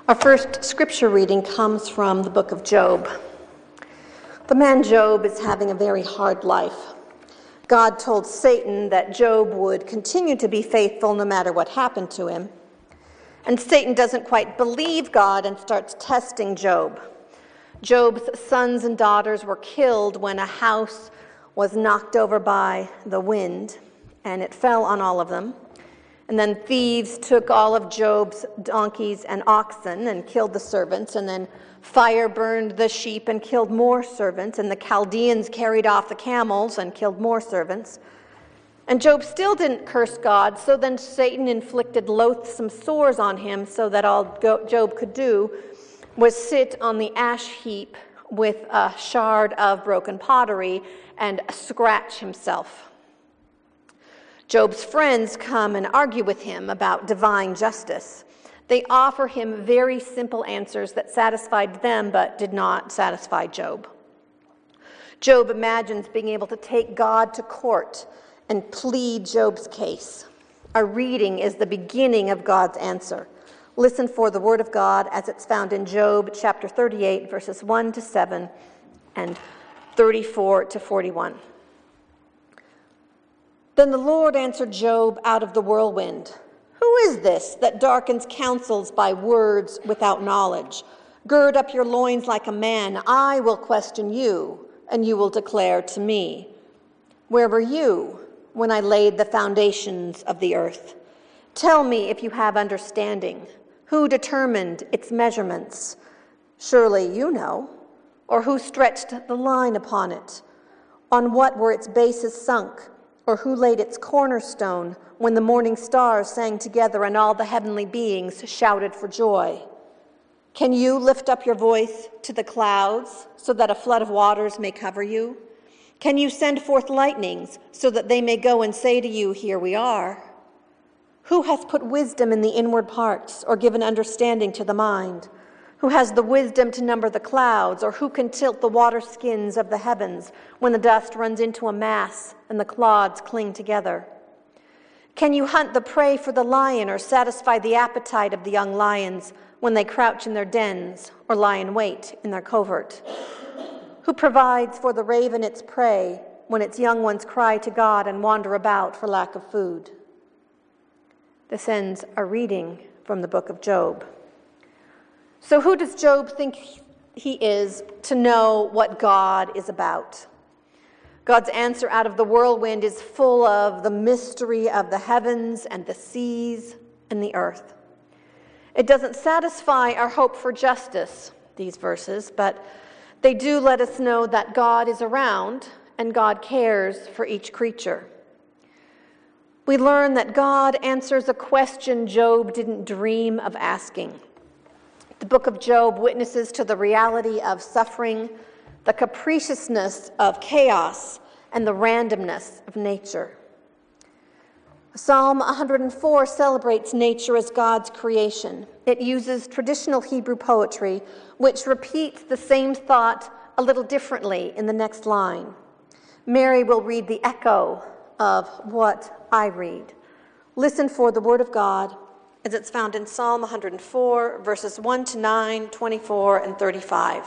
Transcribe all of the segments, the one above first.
Our first scripture reading comes from the book of Job. The man Job is having a very hard life. God told Satan that Job would continue to be faithful no matter what happened to him. And Satan doesn't quite believe God and starts testing Job. Job's sons and daughters were killed when a house was knocked over by the wind, and it fell on all of them. And then thieves took all of Job's donkeys and oxen and killed the servants, and then fire burned the sheep and killed more servants, and the Chaldeans carried off the camels and killed more servants. And Job still didn't curse God, so then Satan inflicted loathsome sores on him so that all Job could do was sit on the ash heap with a shard of broken pottery and scratch himself. Job's friends come and argue with him about divine justice. They offer him very simple answers that satisfied them but did not satisfy Job. Job imagines being able to take God to court and plead Job's case. Our reading is the beginning of God's answer. Listen for the word of God as it's found in Job chapter 38, verses 1 to 7 and 34 to 41. Then the Lord answered Job out of the whirlwind. Who is this that darkens counsels by words without knowledge? Gird up your loins like a man. I will question you, and you will declare to me. Where were you when I laid the foundations of the earth? Tell me if you have understanding. Who determined its measurements? Surely you know. Or who stretched the line upon it? On what were its bases sunk? Or who laid its cornerstone when the morning stars sang together and all the heavenly beings shouted for joy? Can you lift up your voice to the clouds so that a flood of waters may cover you? Can you send forth lightnings so that they may go and say to you, here we are? Who has put wisdom in the inward parts or given understanding to the mind? Who has the wisdom to number the clouds, or who can tilt the water skins of the heavens when the dust runs into a mass and the clods cling together? Can you hunt the prey for the lion or satisfy the appetite of the young lions when they crouch in their dens or lie in wait in their covert? Who provides for the raven its prey when its young ones cry to God and wander about for lack of food? This ends a reading from the book of Job. So who does Job think he is to know what God is about? God's answer out of the whirlwind is full of the mystery of the heavens and the seas and the earth. It doesn't satisfy our hope for justice, these verses, but they do let us know that God is around and God cares for each creature. We learn that God answers a question Job didn't dream of asking. The book of Job witnesses to the reality of suffering, the capriciousness of chaos, and the randomness of nature. Psalm 104 celebrates nature as God's creation. It uses traditional Hebrew poetry, which repeats the same thought a little differently in the next line. Mary will read the echo of what I read. Listen for the word of God as it's found in Psalm 104, verses 1 to 9, 24, and 35.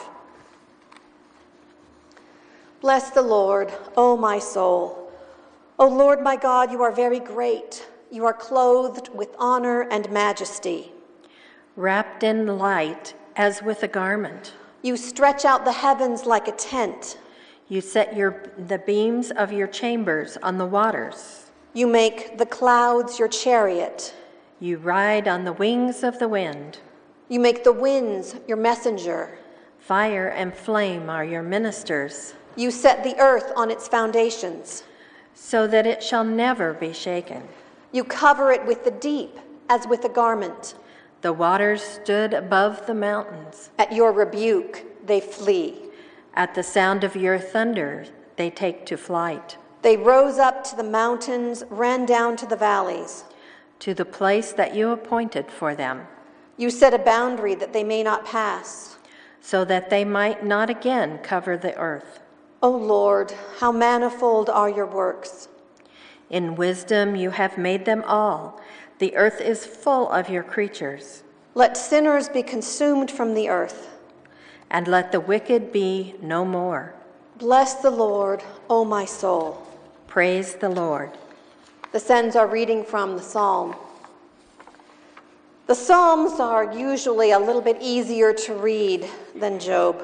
Bless the Lord, O my soul. O Lord my God, you are very great. You are clothed with honor and majesty. Wrapped in light as with a garment. You stretch out the heavens like a tent. You set the beams of your chambers on the waters. You make the clouds your chariot. You ride on the wings of the wind. You make the winds your messenger. Fire and flame are your ministers. You set the earth on its foundations, so that it shall never be shaken. You cover it with the deep as with a garment. The waters stood above the mountains. At your rebuke they flee. At the sound of your thunder they take to flight. They rose up to the mountains, ran down to the valleys. To the place that you appointed for them. You set a boundary that they may not pass, so that they might not again cover the earth. O Lord, how manifold are your works. In wisdom you have made them all. The earth is full of your creatures. Let sinners be consumed from the earth. And let the wicked be no more. Bless the Lord, O my soul. Praise the Lord. The sends are reading from the Psalm. The Psalms are usually a little bit easier to read than Job.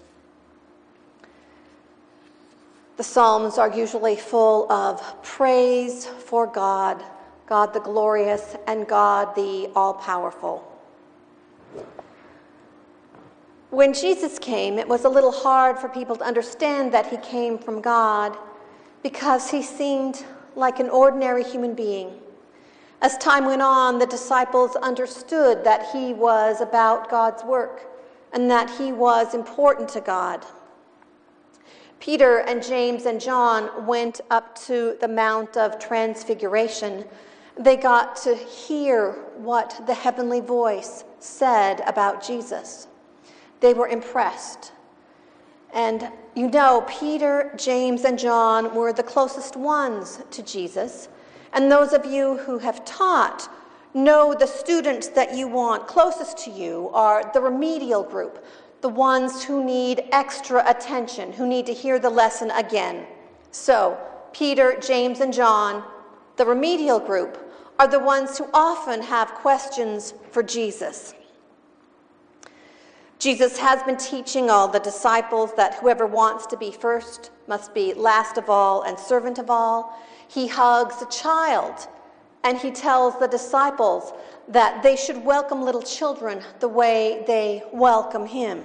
The Psalms are usually full of praise for God, God the glorious and God the all-powerful. When Jesus came, it was a little hard for people to understand that he came from God because he seemed like an ordinary human being. As time went on, the disciples understood that he was about God's work and that he was important to God. Peter and James and John went up to the Mount of Transfiguration. They got to hear what the heavenly voice said about Jesus. They were impressed. And you know, Peter, James, and John were the closest ones to Jesus. And those of you who have taught know the students that you want closest to you are the remedial group, the ones who need extra attention, who need to hear the lesson again. So, Peter, James, and John, the remedial group, are the ones who often have questions for Jesus. Jesus has been teaching all the disciples that whoever wants to be first must be last of all and servant of all. He hugs a child, and he tells the disciples that they should welcome little children the way they welcome him.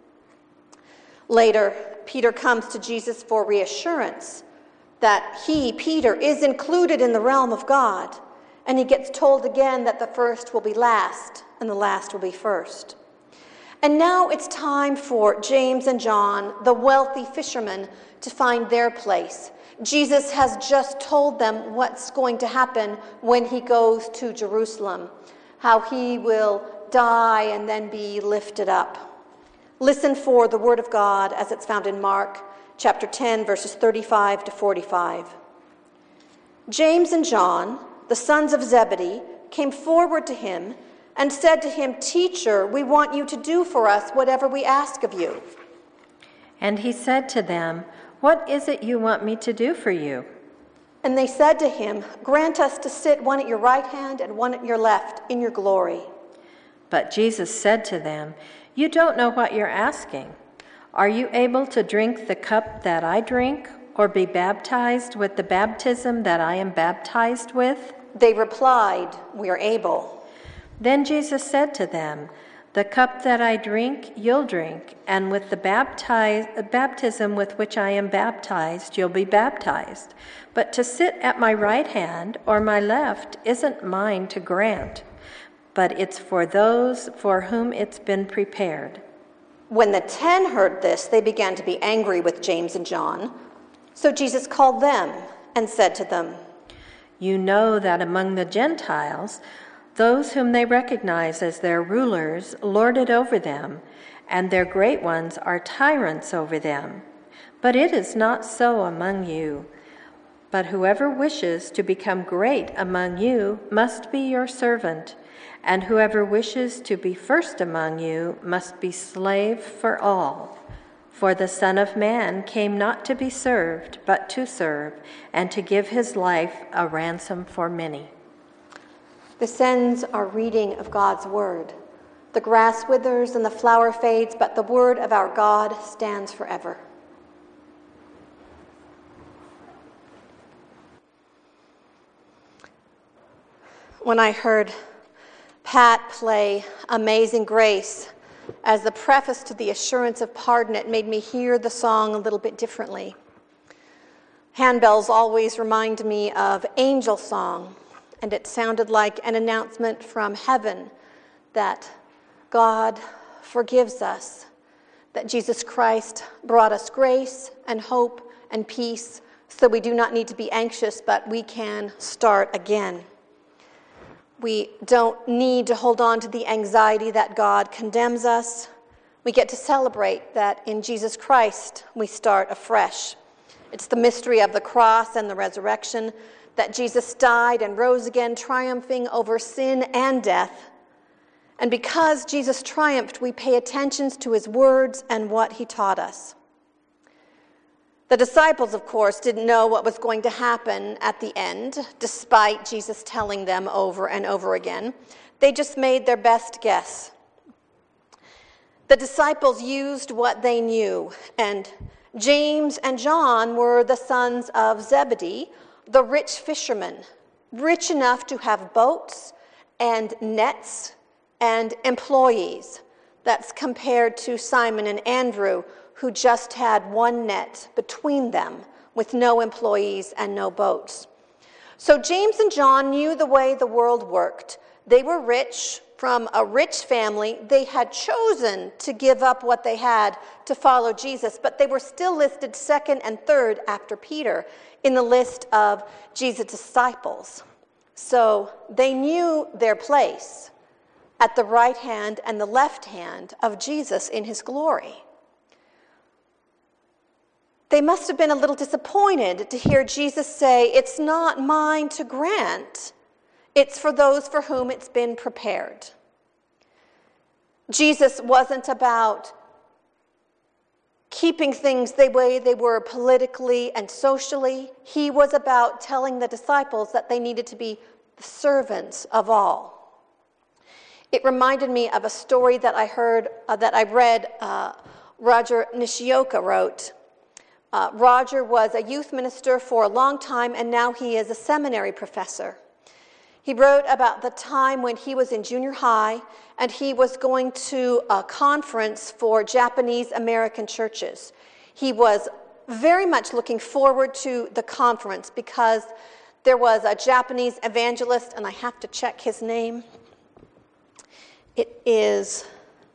Later, Peter comes to Jesus for reassurance that he, Peter, is included in the realm of God, and he gets told again that the first will be last and the last will be first. And now it's time for James and John, the wealthy fishermen, to find their place. Jesus has just told them what's going to happen when he goes to Jerusalem, how he will die and then be lifted up. Listen for the word of God as it's found in Mark chapter 10, verses 35 to 45. James and John, the sons of Zebedee, came forward to him and said to him, "Teacher, we want you to do for us whatever we ask of you." And he said to them, "What is it you want me to do for you?" And they said to him, "Grant us to sit one at your right hand and one at your left in your glory." But Jesus said to them, "You don't know what you're asking. Are you able to drink the cup that I drink, or be baptized with the baptism that I am baptized with?" They replied, "We are able." Then Jesus said to them, "The cup that I drink, you'll drink, and with the baptism with which I am baptized, you'll be baptized. But to sit at my right hand or my left isn't mine to grant, but it's for those for whom it's been prepared." When the 10 heard this, they began to be angry with James and John. So Jesus called them and said to them, "You know that among the Gentiles, those whom they recognize as their rulers lord it over them, and their great ones are tyrants over them. But it is not so among you. But whoever wishes to become great among you must be your servant, and whoever wishes to be first among you must be slave for all. For the Son of Man came not to be served, but to serve, and to give his life a ransom for many." The sends are reading of God's word. The grass withers and the flower fades, but the word of our God stands forever. When I heard Pat play Amazing Grace as the preface to the assurance of pardon, it made me hear the song a little bit differently. Handbells always remind me of Angel Song, and it sounded like an announcement from heaven that God forgives us, that Jesus Christ brought us grace and hope and peace, so we do not need to be anxious, but we can start again. We don't need to hold on to the anxiety that God condemns us. We get to celebrate that in Jesus Christ we start afresh. It's the mystery of the cross and the resurrection, that Jesus died and rose again, triumphing over sin and death. And because Jesus triumphed, we pay attention to his words and what he taught us. The disciples, of course, didn't know what was going to happen at the end, despite Jesus telling them over and over again. They just made their best guess. The disciples used what they knew, and James and John were the sons of Zebedee, the rich fishermen, rich enough to have boats and nets and employees. That's compared to Simon and Andrew, who just had one net between them with no employees and no boats. So James and John knew the way the world worked. They were rich, from a rich family. They had chosen to give up what they had to follow Jesus, but they were still listed second and third after Peter in the list of Jesus' disciples. So they knew their place at the right hand and the left hand of Jesus in his glory. They must have been a little disappointed to hear Jesus say, "It's not mine to grant. It's for those for whom it's been prepared." Jesus wasn't about keeping things the way they were politically and socially. He was about telling the disciples that they needed to be the servants of all. It reminded me of a story that I read Roger Nishioka wrote. Roger was a youth minister for a long time, and now he is a seminary professor. He wrote about the time when he was in junior high, and he was going to a conference for Japanese American churches. He was very much looking forward to the conference because there was a Japanese evangelist, and I have to check his name. It is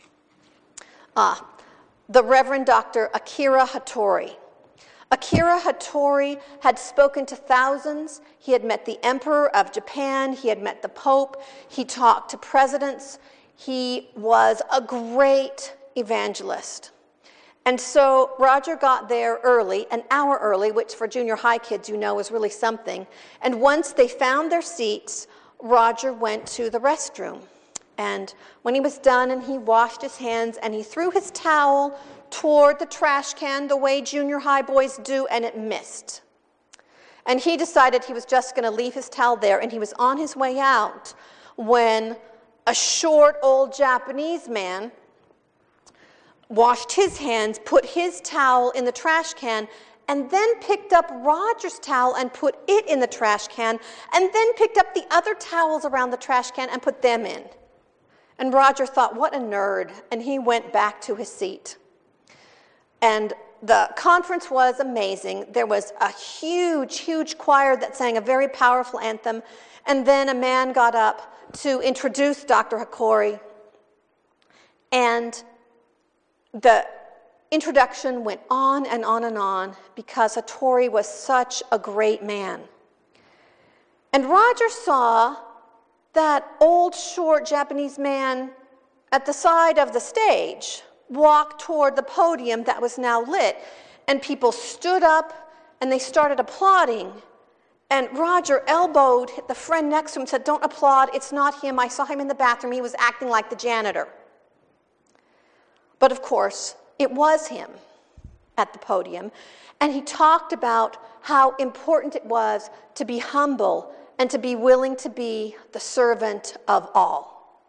the Reverend Dr. Akira Hattori. Akira Hattori had spoken to thousands. He had met the Emperor of Japan. He had met the Pope. He talked to presidents. He was a great evangelist. And so Roger got there early, an hour early, which for junior high kids, you know, is really something. And once they found their seats, Roger went to the restroom. And when he was done and he washed his hands and he threw his towel toward the trash can the way junior high boys do, and it missed. And he decided he was just going to leave his towel there, and he was on his way out when a short old Japanese man washed his hands, put his towel in the trash can, and then picked up Roger's towel and put it in the trash can, and then picked up the other towels around the trash can and put them in. And Roger thought, what a nerd, and he went back to his seat. And the conference was amazing. There was a huge, huge choir that sang a very powerful anthem. And then a man got up to introduce Dr. Hattori. And the introduction went on and on and on because Hattori was such a great man. And Roger saw that old, short Japanese man at the side of the stage walk toward the podium that was now lit, and people stood up and they started applauding. And Roger elbowed the friend next to him and said, "Don't applaud, it's not him. I saw him in the bathroom. He was acting like the janitor." But of course, it was him at the podium, and he talked about how important it was to be humble and to be willing to be the servant of all.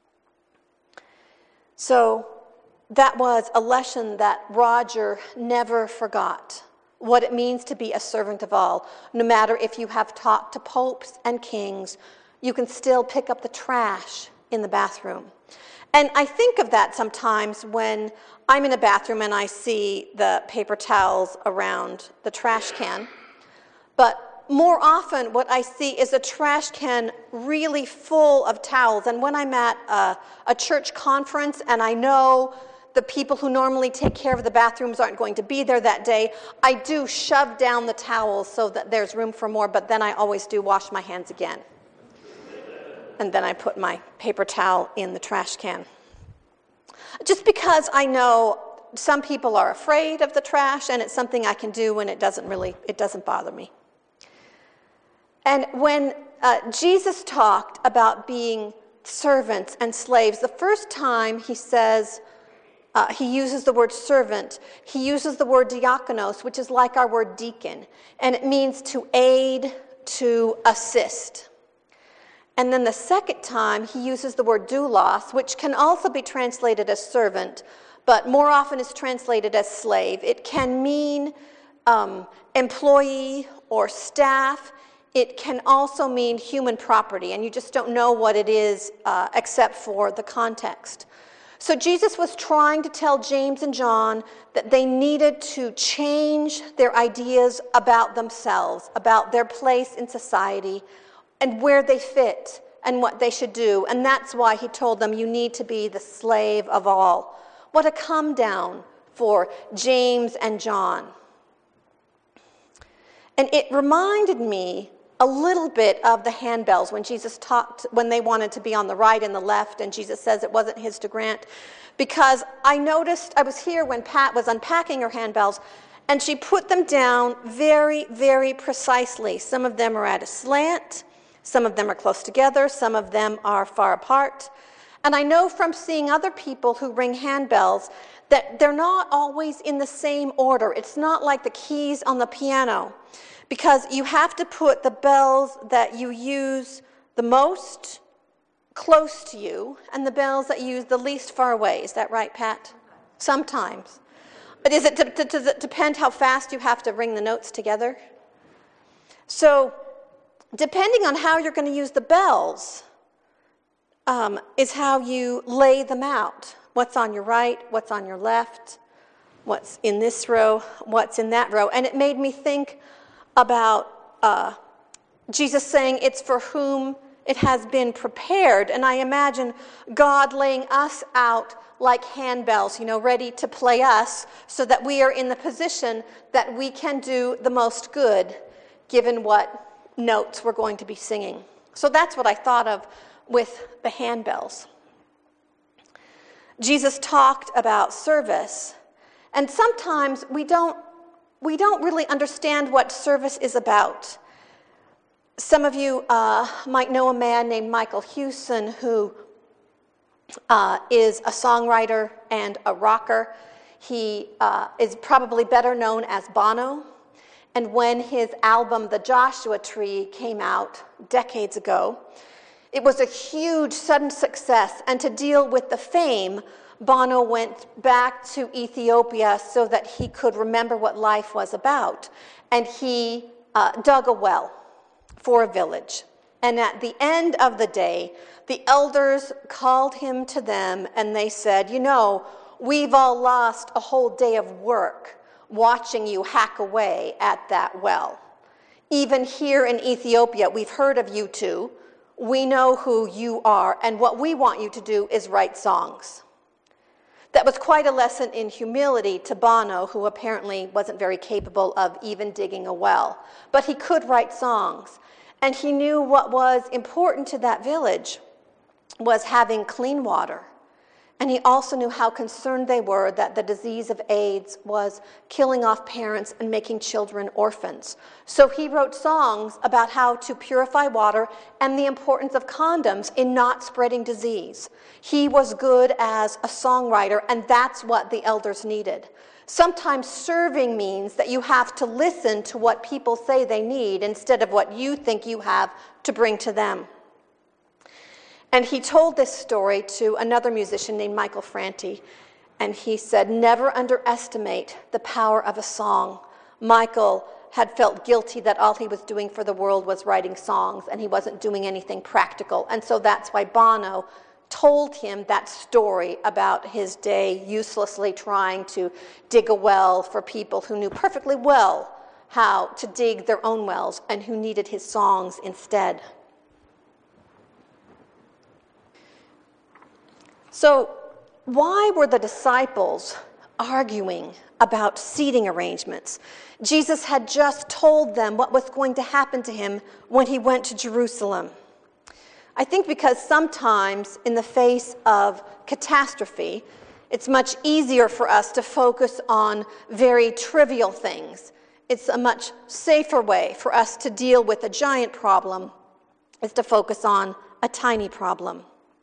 So that was a lesson that Roger never forgot, what it means to be a servant of all. No matter if you have talked to popes and kings, you can still pick up the trash in the bathroom. And I think of that sometimes when I'm in a bathroom and I see the paper towels around the trash can. But more often what I see is a trash can really full of towels. And when I'm at a church conference and I know the people who normally take care of the bathrooms aren't going to be there that day, I do shove down the towels so that there's room for more, but then I always do wash my hands again. And then I put my paper towel in the trash can. Just because I know some people are afraid of the trash, and it's something I can do when it doesn't bother me. And when Jesus talked about being servants and slaves. The first time he says, he uses the word servant, he uses the word diakonos, which is like our word deacon, and it means to aid, to assist. And then the second time, he uses the word doulos, which can also be translated as servant, but more often is translated as slave. It can mean employee or staff. It can also mean human property, and you just don't know what it is except for the context. So Jesus was trying to tell James and John that they needed to change their ideas about themselves, about their place in society, and where they fit and what they should do. And that's why he told them, you need to be the slave of all. What a come down for James and John. And it reminded me a little bit of the handbells when Jesus talked, when they wanted to be on the right and the left, and Jesus says it wasn't his to grant. Because I noticed, I was here when Pat was unpacking her handbells, and she put them down very, very precisely. Some of them are at a slant, some of them are close together, some of them are far apart. And I know from seeing other people who ring handbells that they're not always in the same order. It's not like the keys on the piano, because you have to put the bells that you use the most close to you and the bells that you use the least far away. Is that right, Pat? Sometimes. But does it depend how fast you have to ring the notes together? So, depending on how you're going to use the bells, is how you lay them out. What's on your right, what's on your left, what's in this row, what's in that row. And it made me think about Jesus saying it's for whom it has been prepared. And I imagine God laying us out like handbells, ready to play us so that we are in the position that we can do the most good given what notes we're going to be singing. So that's what I thought of with the handbells. Jesus talked about service, and sometimes we don't really understand what service is about. Some of you might know a man named Michael Hewson who is a songwriter and a rocker. He is probably better known as Bono. And when his album, The Joshua Tree, came out decades ago, it was a huge, sudden success. And to deal with the fame, Bono went back to Ethiopia so that he could remember what life was about. And he dug a well for a village. And at the end of the day, the elders called him to them and they said, we've all lost a whole day of work watching you hack away at that well. Even here in Ethiopia, we've heard of you two. We know who you are, and what we want you to do is write songs. That was quite a lesson in humility to Bono, who apparently wasn't very capable of even digging a well. But he could write songs, and he knew what was important to that village was having clean water. And he also knew how concerned they were that the disease of AIDS was killing off parents and making children orphans. So he wrote songs about how to purify water and the importance of condoms in not spreading disease. He was good as a songwriter, and that's what the elders needed. Sometimes serving means that you have to listen to what people say they need instead of what you think you have to bring to them. And he told this story to another musician named Michael Franti, and he said, never underestimate the power of a song. Michael had felt guilty that all he was doing for the world was writing songs, and he wasn't doing anything practical. And so that's why Bono told him that story about his day uselessly trying to dig a well for people who knew perfectly well how to dig their own wells and who needed his songs instead. So why were the disciples arguing about seating arrangements? Jesus had just told them what was going to happen to him when he went to Jerusalem. I think because sometimes in the face of catastrophe, it's much easier for us to focus on very trivial things. It's a much safer way for us to deal with a giant problem is to focus on a tiny problem.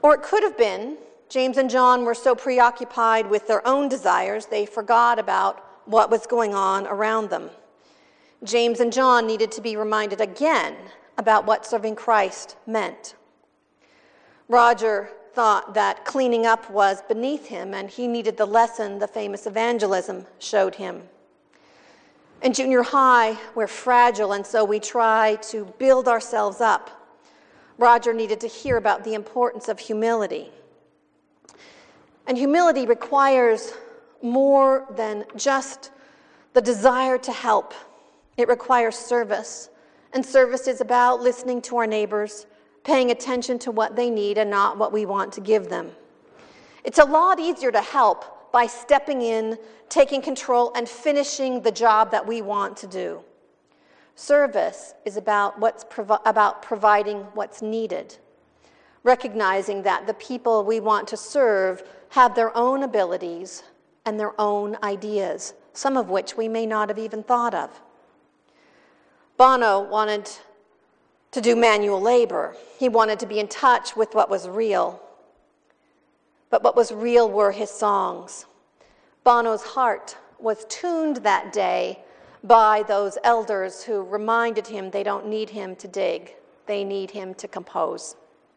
Or it could have been James and John were so preoccupied with their own desires, they forgot about what was going on around them. James and John needed to be reminded again about what serving Christ meant. Roger thought that cleaning up was beneath him, and he needed the lesson the famous evangelism showed him. In junior high, we're fragile, and so we try to build ourselves up. Roger needed to hear about the importance of humility. And humility requires more than just the desire to help. It requires service. And service is about listening to our neighbors, paying attention to what they need and not what we want to give them. It's a lot easier to help by stepping in, taking control, and finishing the job that we want to do. Service is about providing what's needed, recognizing that the people we want to serve have their own abilities and their own ideas, some of which we may not have even thought of. Bono wanted to do manual labor. He wanted to be in touch with what was real. But what was real were his songs. Bono's heart was tuned that day by those elders who reminded him they don't need him to dig, they need him to compose.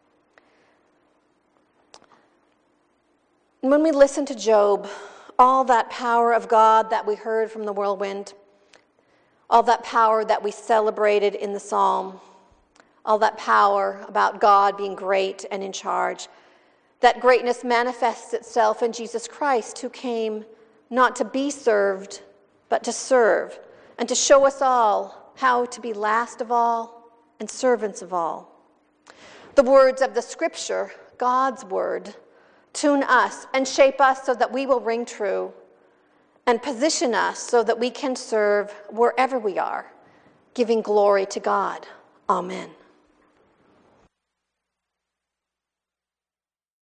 And when we listen to Job, all that power of God that we heard from the whirlwind, all that power that we celebrated in the psalm, all that power about God being great and in charge, that greatness manifests itself in Jesus Christ, who came not to be served, but to serve, and to show us all how to be last of all and servants of all. The words of the Scripture, God's word, tune us and shape us so that we will ring true, and position us so that we can serve wherever we are, giving glory to God. Amen.